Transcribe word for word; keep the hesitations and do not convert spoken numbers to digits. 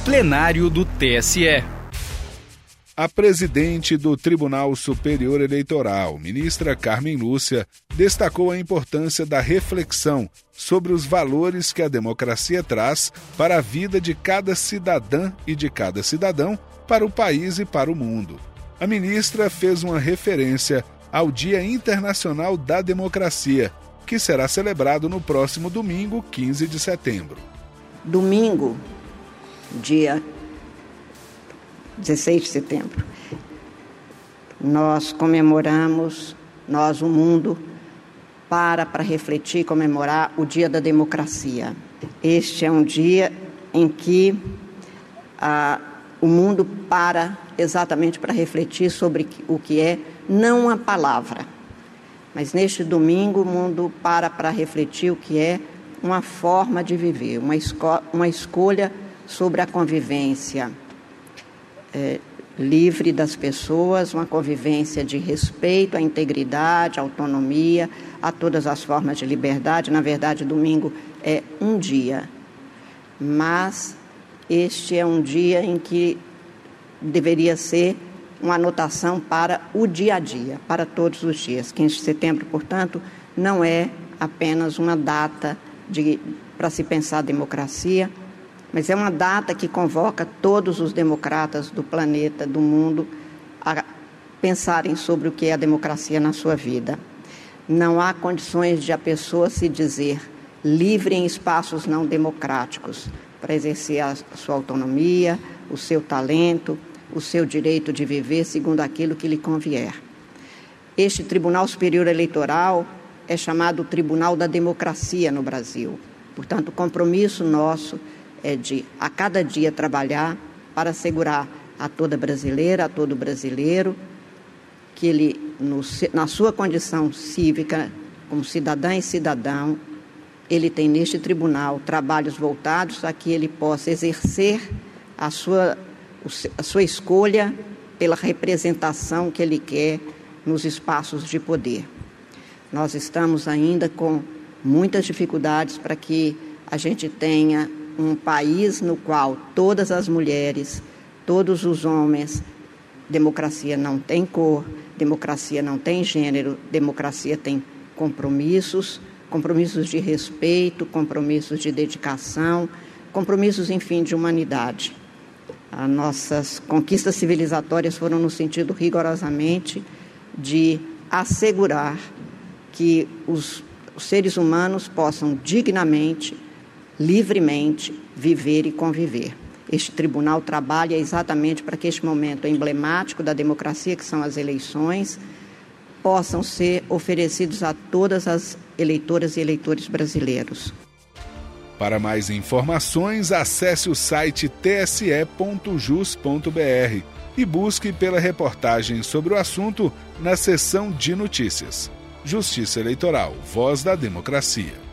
plenário do T S E. A presidente do Tribunal Superior Eleitoral, ministra Carmen Lúcia, destacou a importância da reflexão sobre os valores que a democracia traz para a vida de cada cidadã e de cada cidadão, para o país e para o mundo. A ministra fez uma referência ao Dia Internacional da Democracia, que será celebrado no próximo domingo, quinze de setembro. Domingo, dia dezesseis de setembro, nós comemoramos, nós, o mundo, para para refletir e comemorar o Dia da Democracia. Este é um dia em que ah, o mundo para exatamente para refletir sobre o que é não a palavra, mas neste domingo o mundo para para refletir o que é uma forma de viver, uma, esco- uma escolha sobre a convivência É, livre das pessoas, uma convivência de respeito à integridade, à autonomia, a todas as formas de liberdade. Na verdade, domingo é um dia, mas este é um dia em que deveria ser uma anotação para o dia a dia, para todos os dias. quinze de setembro, portanto, não é apenas uma data de, para se pensar a democracia, mas é uma data que convoca todos os democratas do planeta, do mundo, a pensarem sobre o que é a democracia na sua vida. Não há condições de a pessoa se dizer livre em espaços não democráticos para exercer a sua autonomia, o seu talento, o seu direito de viver segundo aquilo que lhe convier. Este Tribunal Superior Eleitoral é chamado Tribunal da Democracia no Brasil. Portanto, o compromisso nosso é de, a cada dia, trabalhar para assegurar a toda brasileira, a todo brasileiro, que ele, no, na sua condição cívica, como cidadã e cidadão, ele tem neste tribunal trabalhos voltados a que ele possa exercer a sua, a sua escolha pela representação que ele quer nos espaços de poder. Nós estamos ainda com muitas dificuldades para que a gente tenha um país no qual todas as mulheres, todos os homens, democracia não tem cor, democracia não tem gênero, democracia tem compromissos, compromissos de respeito, compromissos de dedicação, compromissos, enfim, de humanidade. As nossas conquistas civilizatórias foram no sentido rigorosamente de assegurar que os, os seres humanos possam dignamente, livremente viver e conviver. Este tribunal trabalha exatamente para que este momento emblemático da democracia, que são as eleições, possam ser oferecidos a todas as eleitoras e eleitores brasileiros. Para mais informações, acesse o site t s e ponto jus ponto b r e busque pela reportagem sobre o assunto na seção de notícias. Justiça Eleitoral, Voz da Democracia.